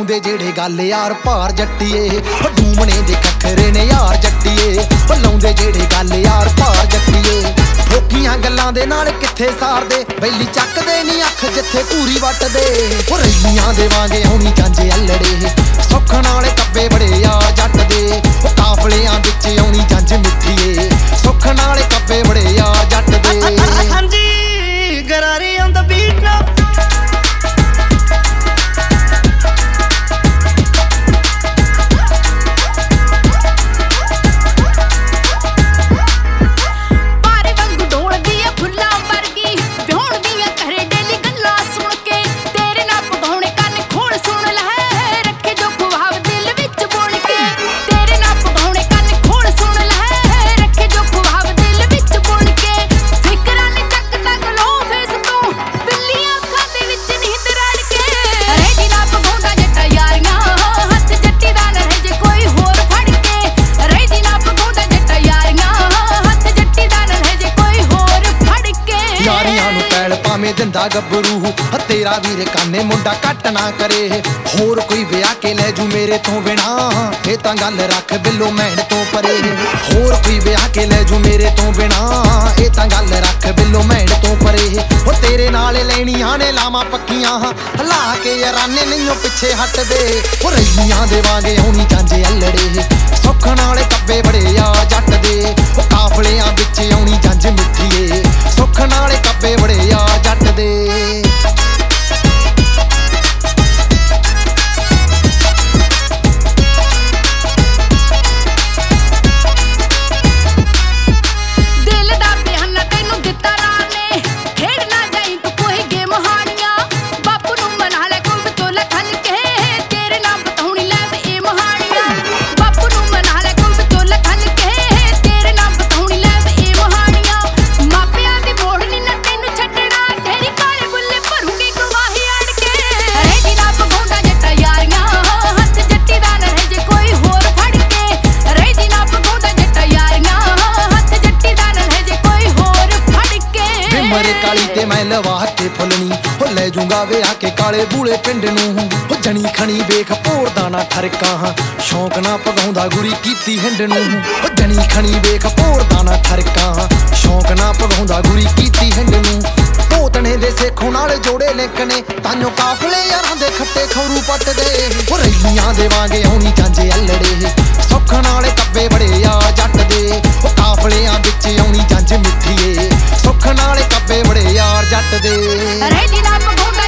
ਲਾਉਂਦੇ ਜਿਹੜੇ ਗੱਲ यार ਭਾਰ ਜੱਟੀਏ ਡੂਮਣੇ ਦੇ ਖੱਖਰੇ ਨੇ यार ਜੱਟੀਏ ਲਾਉਂਦੇ ਜਿਹੜੇ ਗੱਲ यार ਭਾਰ ਜੱਟੀਏ ਠੋਕੀਆਂ ਗੱਲਾਂ ਦੇ ਨਾਲ ਕਿੱਥੇ ਸਾਰਦੇ ਬੈਲੀ ਚੱਕਦੇ ਨਹੀਂ ਅੱਖ ਜਿੱਥੇ ਪੂਰੀ ਵੱਟਦੇ ਰਈਆਂ ਦੇ ਵਾਂਗੇ ਆਉਣੀ ਜਾਂਜੇ ਅਲੜੇ ਸੁੱਖ ਨਾਲੇ ਕੱਬੇ ਬੜੇ यार ਜੱਟ ਦੇ ਕਾਫਲਿਆਂ ਵਿੱਚ ਆਉਣੀ ਜੰਜ ਮਿੱਠੀਏ ਸੁੱਖ ਨਾਲੇ ਕੱਬੇ ਬੜੇ यार ਜੱਟ ਦੇ ਹਾਂਜੀ ਗਰਾਰੇ on the beat now ਦਿੰਦਾ ਗੱਭਰੂ ਤੇਰਾ ਵੀਰ ਕਾਨੇ ਮੁੰਡਾ ਕੱਟ ਨਾ ਕਰੇ ਹੋਰ ਕੋਈ ਵਿਆਹ ਕੇ ਲੈ ਜੂ ਮੇਰੇ ਤੋਂ ਬਿਨਾ ਇਹ ਤਾਂ ਗੱਲ ਰੱਖ ਬਿੱਲੋ ਮੈਣ ਤੋਂ ਪਰੇ ਹੋਰ ਕੋਈ ਵਿਆਹ ਕੇ ਲੈ ਜੂ ਮੇਰੇ ਤੋਂ ਬਿਨਾ ਇਹ ਤਾਂ ਗੱਲ ਰੱਖ ਬਿੱਲੋ ਮੈਣ ਤੋਂ ਪਰੇ ਤੇਰੇ ਨਾਲ ਲੈਣੀਆਂ ਨੇ ਲਾਵਾਂ ਪੱਕੀਆਂ ਹਲਾ ਕੇ ਯਾਰਾਨੇ ਨਹੀਂਓ ਪਿੱਛੇ ਹਟਦੇ ਰਈਆਂ ਦੇ ਵਾਂਗੇ ਆਉਣੀ ਜਾਂਜੇ ਅਲੜੇ ਸੁੱਖ ਨਾਲੇ ਕੱਬੇ ਬੜੇ यार ਜੱਟ ਦੇ ਕਾਫਲਿਆਂ ਵਿੱਚ ਆਉਣੀ ਜੰਜ ਮਿੱਠੀਏ ਸੁੱਖ ਨਾਲੇ ਕੱਬੇ ਬੜੇ यार ਜੱਟ ਦੇ मैं लवा के फुलनी ले जूंगा वे आके काले बूले पिंड नूं जनी खणी वेख भोरदा ना ठरका शौक ना पगाउंदा गुरी कीती हिंड नूं जनी खणी वेख भोरदा ना ठरका शौक ना पगाउंदा गुरी कीती हिंड नूं पोतने दे सेखों नाल जोड़े लिंकने ताइयों काफले यारां दे खट्टे खौरू पटदे रईयां दे वांगे आउणी ਜਾਂਜੇ अलड़े सुख नाले कब्बे बड़े यार जट दे काफलियां विच आउणी जंज मिठीए सुख नाले कब्बे बड़े यार जट दे